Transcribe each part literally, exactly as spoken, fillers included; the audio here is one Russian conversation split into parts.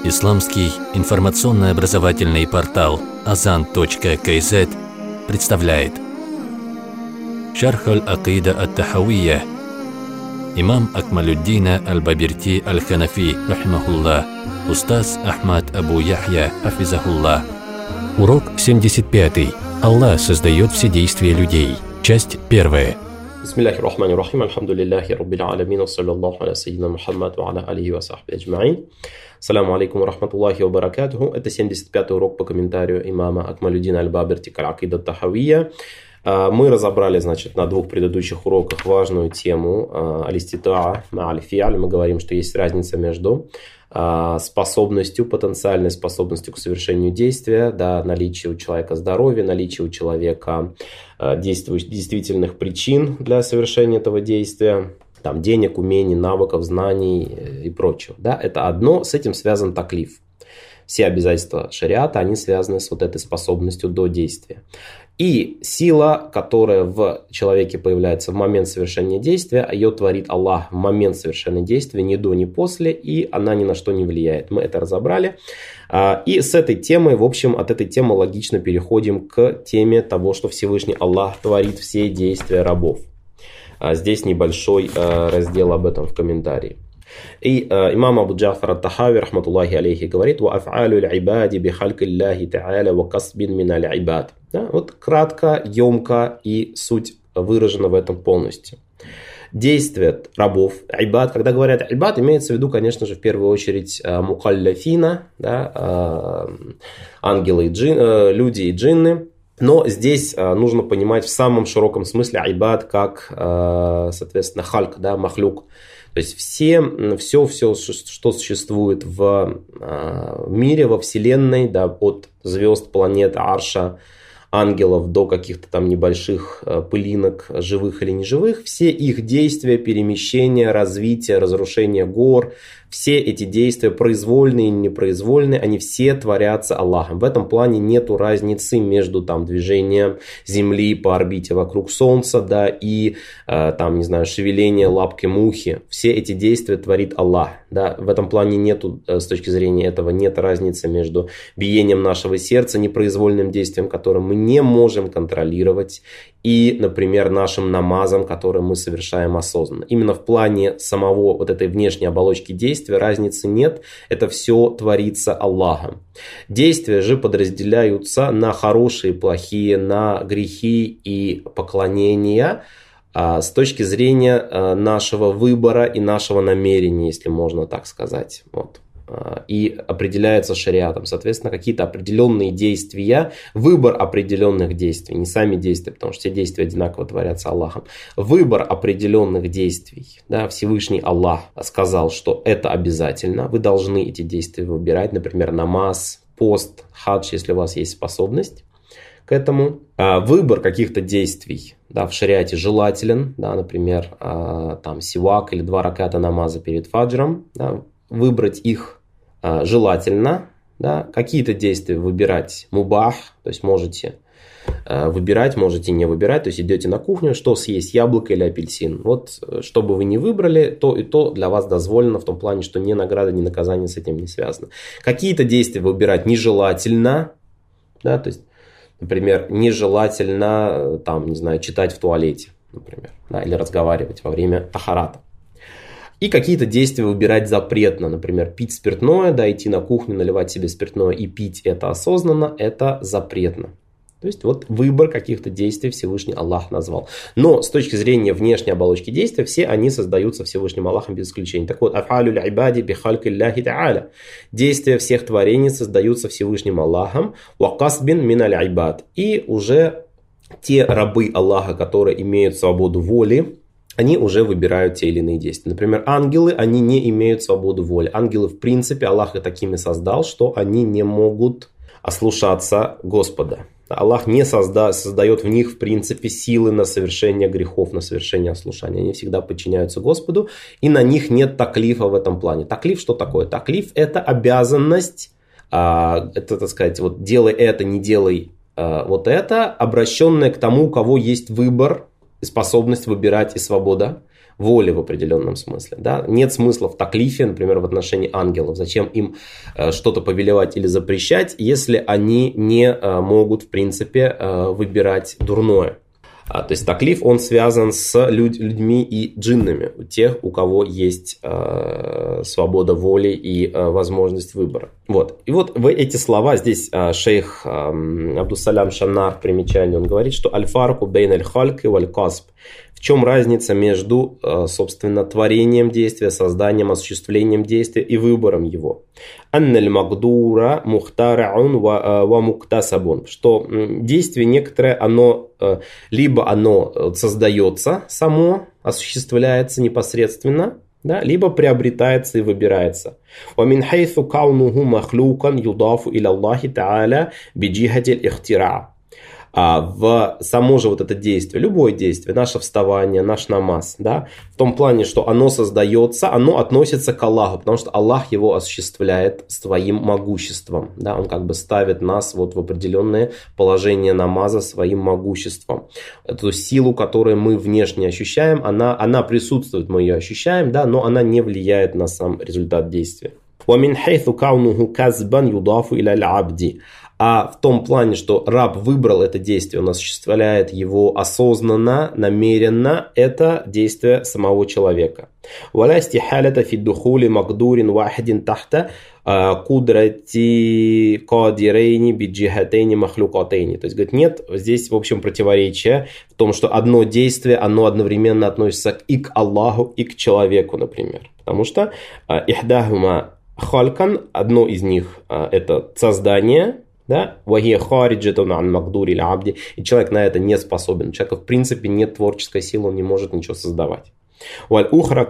Исламский информационно-образовательный портал азан точка кей зет представляет Шарх аль-Акида ат-Тахавия. Имам Акмалюддина аль-Бабирти аль-Ханафи, рахимахуллах, устаз Ахмад Абу Яхья, хафизахуллах. Урок семьдесят пятый. Аллах создает все действия людей. Часть первая. Бисмиллахи рахмани рахим, альхамдулиллахи раббил алямин, саллаллаху аля сайидина Мухаммад ва аля алихи ва сахби аджмаин. Ассаламу алейкум ва рахматуллахи ва баракатуху. Это семьдесят пятый урок по комментарию имама Акмалюддина аль-Бабирти аль-Акида ат-Тахавия. Мы разобрали, значит, на двух предыдущих уроках важную тему аль-иститаа ма аль-фи'аль. Мы говорим, что есть разница между способностью, потенциальной способностью к совершению действия, да, наличие у человека здоровья, наличие у человека действительных причин для совершения этого действия, там, денег, умений, навыков, знаний и прочего. Да, это одно, с этим связан таклиф. Все обязательства шариата, они связаны с вот этой способностью до действия. И сила, которая в человеке появляется в момент совершения действия, ее творит Аллах в момент совершения действия, ни до, ни после, и она ни на что не влияет. Мы это разобрали. И с этой темой, в общем, от этой темы логично переходим к теме того, что Всевышний Аллах творит все действия рабов. Здесь небольшой раздел об этом в комментарии. И э, имам Абу Джафар ат-Тахави, рахматуллахи алейхи, говорит: «Ва аф'алю аль-ибади би халки Аллахи та'аля ва касбин мин аль-ибад». Вот кратко, емко и суть выражена в этом полностью. Действия рабов, айбад, когда говорят айбад, имеется в виду, конечно же, в первую очередь мукалляфина, да, э, ангелы и джин, э, люди и джинны. Но здесь э, нужно понимать в самом широком смысле айбад как, э, соответственно, хальк, да, махлюк. То есть все, все, все, что существует в э, мире, во Вселенной, да, от звезд, планет, арша, ангелов до каких-то там небольших э, пылинок, живых или неживых, все их действия, перемещения, развитие, разрушение гор, все эти действия, произвольные и непроизвольные, они все творятся Аллахом. В этом плане нету разницы между там движением Земли по орбите вокруг Солнца, да, и э, там, не знаю, шевеление лапки мухи. Все эти действия творит Аллах. Да. В этом плане нету, с точки зрения этого, нет разницы между биением нашего сердца, непроизвольным действием, которое мы не можем контролировать, и, например, нашим намазом, который мы совершаем осознанно. Именно в плане самого вот этой внешней оболочки действия разницы нет, это все творится Аллахом. Действия же подразделяются на хорошие, плохие, на грехи и поклонения а, с точки зрения а, нашего выбора и нашего намерения, если можно так сказать. Вот. И определяется шариатом. Соответственно, какие-то определенные действия, выбор определенных действий, не сами действия, потому что все действия одинаково творятся Аллахом. Выбор определенных действий. Да, Всевышний Аллах сказал, что это обязательно. Вы должны эти действия выбирать. Например, намаз, пост, хадж, если у вас есть способность к этому. Выбор каких-то действий, да, в шариате желателен. Да, например, там, сивак или два раката намаза перед фаджром. Да, выбрать их желательно, да, какие-то действия выбирать мубах, то есть можете э, выбирать, можете не выбирать, то есть идете на кухню, что съесть, яблоко или апельсин. Вот, что бы вы ни выбрали, то и то для вас дозволено, в том плане, что ни награда, ни наказание с этим не связано. Какие-то действия выбирать нежелательно, да, то есть, например, нежелательно, там, не знаю, читать в туалете, например, да, или разговаривать во время тахарата. И какие-то действия выбирать запретно. Например, пить спиртное, да, идти на кухню, наливать себе спиртное и пить это осознанно, это запретно. То есть вот выбор каких-то действий Всевышний Аллах назвал. Но с точки зрения внешней оболочки действия, все они создаются Всевышним Аллахом без исключения. Так вот, аф'алю аль-ибади би халки Аллахи та'аля. Действия всех творений создаются Всевышним Аллахом. Ва касбин мин аль-ибад. И уже те рабы Аллаха, которые имеют свободу воли, они уже выбирают те или иные действия. Например, ангелы, они не имеют свободу воли. Ангелы, в принципе, Аллах их такими создал, что они не могут ослушаться Господа. Аллах не созда, создает в них, в принципе, силы на совершение грехов, на совершение ослушания. Они всегда подчиняются Господу, и на них нет таклифа в этом плане. Таклиф что такое? Таклиф – это обязанность, это, так сказать, вот делай это, не делай вот это, обращенная к тому, у кого есть выбор, способность выбирать и свобода. воли в определенном смысле. Да? Нет смысла в таклифе, например, в отношении ангелов. Зачем им э, что-то повелевать или запрещать, если они не э, могут, в принципе, э, выбирать дурное. А, то есть таклиф, он связан с люд, людьми и джиннами, у тех, у кого есть э, свобода воли и э, возможность выбора. Вот. И вот в эти слова здесь э, шейх э, Абдус-Салям Шаннар в примечании, он говорит, что «Аль-фарку бейн аль-хальки валь-касб». В чем разница между, собственно, творением действия, созданием, осуществлением действия и выбором его? Анналь магдура мухтараун ва муктасабун. Что действие некоторое, оно либо оно создается само, осуществляется непосредственно, да, либо приобретается и выбирается. ومن حيث كونه مخلوقا يضاف إلى الله تعالى بجهة الاختراع. А в само же вот это действие, любое действие, наше вставание, наш намаз, да, в том плане, что оно создается, оно относится к Аллаху, потому что Аллах его осуществляет своим могуществом, да, он как бы ставит нас вот в определенное положение намаза своим могуществом. Эту силу, которую мы внешне ощущаем, она, она присутствует, мы ее ощущаем, да, но она не влияет на сам результат действия. ومن حيث كونه كسبا يضاف إلى العبد. А в том плане, что раб выбрал это действие, он осуществляет его осознанно, намеренно, это действие самого человека. ولا استحالة في الدخول مقدور واحد تحت قدرة قادرين بجهتين مخلوقتين. То есть, говорит, нет здесь, в общем, противоречия в том, что одно действие, оно одновременно относится и к Аллаху, и к человеку, например. Потому что ихдахума халькан, одно из них это создание, да, и человек на это не способен. У человека в принципе нет творческой силы, он не может ничего создавать. Вот.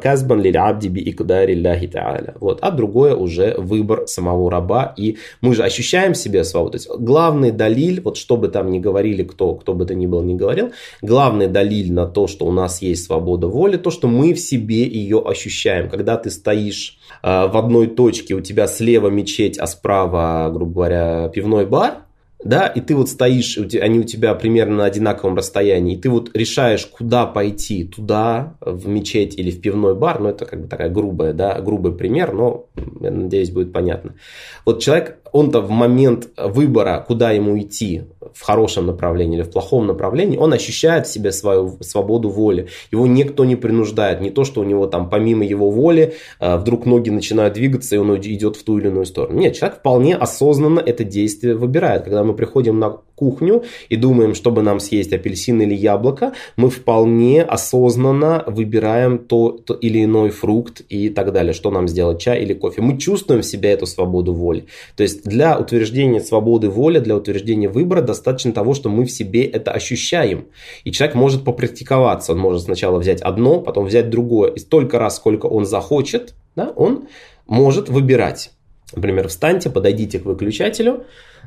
А другое уже выбор самого раба. И мы же ощущаем себе свободу. То есть главный далиль, вот что бы там ни говорили, кто, кто бы то ни был, ни говорил, главный далиль на то, что у нас есть свобода воли, то, что мы в себе ее ощущаем. Когда ты стоишь э, в одной точке, у тебя слева мечеть, а справа, грубо говоря, пивной бар, да, и ты вот стоишь, они у тебя примерно на одинаковом расстоянии, и ты вот решаешь, куда пойти, туда, в мечеть или в пивной бар, ну, это как бы такая грубая, да, грубый пример, но, я надеюсь, будет понятно. Вот человек, он-то в момент выбора, куда ему идти, в хорошем направлении или в плохом направлении, он ощущает в себе свою свободу воли. Его никто не принуждает. Не то, что у него там помимо его воли вдруг ноги начинают двигаться, и он идет в ту или иную сторону. Нет, человек вполне осознанно это действие выбирает. Когда мы приходим на кухню и думаем, чтобы нам съесть апельсин или яблоко, мы вполне осознанно выбираем то, то или иной фрукт и так далее. Что нам сделать, чай или кофе. Мы чувствуем в себе эту свободу воли. То есть для утверждения свободы воли, для утверждения выбора достаточно того, что мы в себе это ощущаем. И человек может попрактиковаться. Он может сначала взять одно, потом взять другое. И столько раз, сколько он захочет, да, он может выбирать. Например, встаньте, подойдите к выключателю,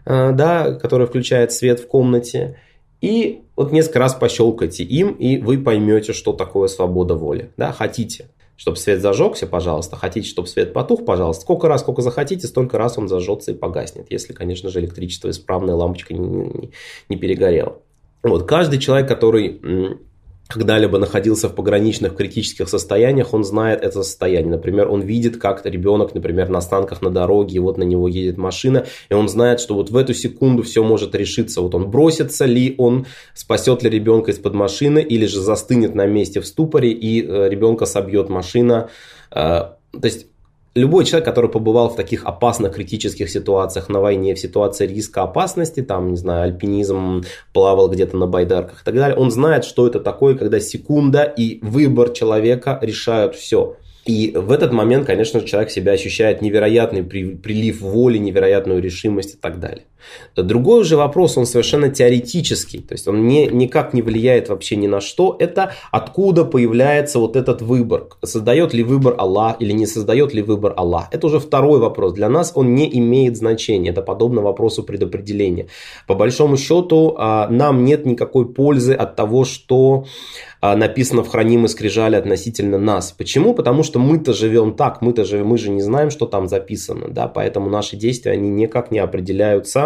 да, который включает свет в комнате, и вот несколько раз пощелкайте им, и вы поймете, что такое свобода воли. Да, хотите, чтобы свет зажегся, пожалуйста. Хотите, чтобы свет потух, пожалуйста. Сколько раз, сколько захотите, столько раз он зажжется и погаснет. Если, конечно же, электричество исправное, лампочка не, не, не перегорела. Вот, каждый человек, который когда-либо находился в пограничных критических состояниях, он знает это состояние. Например, он видит, как ребенок, например, на останках на дороге, и вот на него едет машина, и он знает, что вот в эту секунду все может решиться. Вот он бросится ли, он спасет ли ребенка из-под машины, или же застынет на месте в ступоре, и ребенка собьет машина. То есть любой человек, который побывал в таких опасных критических ситуациях на войне, в ситуации риска опасности, там, не знаю, альпинизм, плавал где-то на байдарках и так далее, он знает, что это такое, когда секунда и выбор человека решают все. И в этот момент, конечно же, человек себя ощущает невероятный прилив воли, невероятную решимость и так далее. Другой уже вопрос, он совершенно теоретический, то есть он не, никак не влияет вообще ни на что. Это откуда появляется вот этот выбор. Создает ли выбор Аллах или не создает ли выбор Аллах. Это уже второй вопрос. Для нас он не имеет значения. Это подобно вопросу предопределения. По большому счету нам нет никакой пользы от того, что написано в хранимой скрижали относительно нас. Почему? Потому что мы-то живем так, мы-то живем, мы же не знаем, что там записано, да, поэтому наши действия, они никак не определяются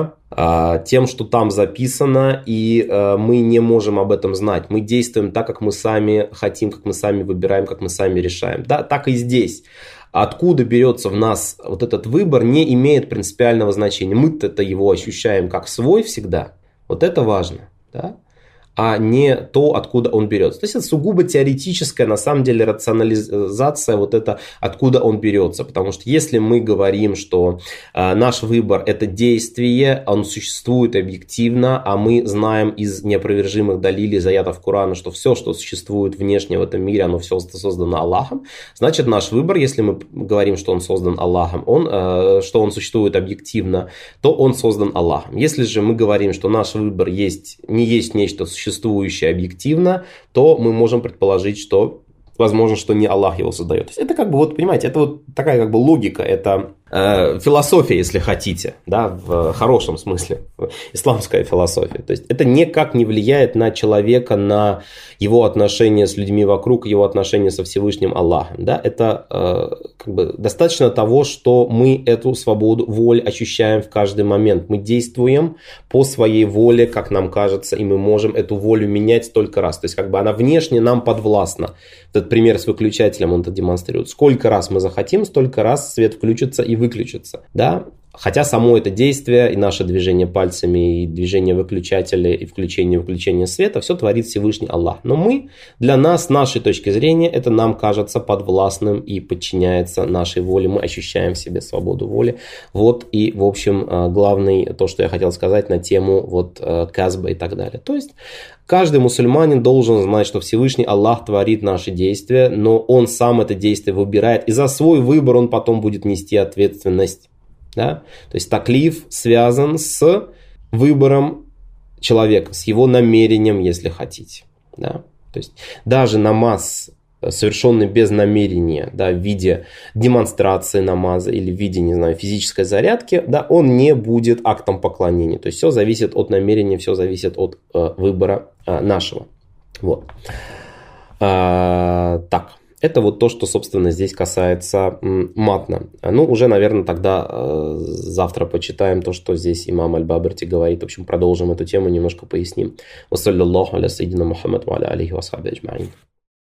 да, тем, что там записано, и мы не можем об этом знать. Мы действуем так, как мы сами хотим, как мы сами выбираем, как мы сами решаем. Да, так и здесь. Откуда берется в нас вот этот выбор, не имеет принципиального значения. Мы-то это его ощущаем как свой всегда. Вот это важно, да? А не то, откуда он берется. То есть это сугубо теоретическая, на самом деле, рационализация, вот это, откуда он берется. Потому что если мы говорим, что э, наш выбор – это действие, он существует объективно, а мы знаем из неопровержимых далилей, из аятов Корана, что все, что существует внешне в этом мире, оно все создано Аллахом, значит, наш выбор, если мы говорим, что он создан Аллахом, он, э, что он существует объективно, то он создан Аллахом. Если же мы говорим, что наш выбор есть, не есть нечто существующее, существующее объективно, то мы можем предположить, что возможно, что не Аллах его создает. То есть это как бы, вот понимаете, это вот такая как бы логика, это э, философия, если хотите, да, в хорошем смысле, исламская философия. То есть это никак не влияет на человека, на его отношения с людьми вокруг, его отношения со Всевышним Аллахом. Да? Это э, как бы достаточно того, что мы эту свободу воли ощущаем в каждый момент. Мы действуем по своей воле, как нам кажется, и мы можем эту волю менять только раз. То есть как бы она внешне нам подвластна. Этот пример с выключателем он это демонстрирует. Сколько раз мы захотим, столько раз свет включится и выключится. Да? Хотя само это действие, и наше движение пальцами, и движение выключателя, и включение выключения света, все творит Всевышний Аллах. Но мы, для нас, с нашей точки зрения, это нам кажется подвластным и подчиняется нашей воле. Мы ощущаем в себе свободу воли. Вот и, в общем, главный, то, что я хотел сказать на тему вот казба и так далее. То есть, каждый мусульманин должен знать, что Всевышний Аллах творит наши действия, но он сам это действие выбирает, и за свой выбор он потом будет нести ответственность. Да? То есть таклиф связан с выбором человека, с его намерением, если хотите. Да? То есть даже намаз, совершенный без намерения, да, в виде демонстрации намаза или в виде, не знаю, физической зарядки, да, он не будет актом поклонения. То есть все зависит от намерения, все зависит от э, выбора э, нашего. Вот. А, так. Это вот то, что, собственно, здесь касается м, матна. Ну, уже, наверное, тогда э, завтра почитаем то, что здесь имам Аль-Баберти говорит. В общем, продолжим эту тему, немножко поясним. Ва саллаллаху аля сайидина Мухаммад ва аля алихи ва асхаби аджмаин.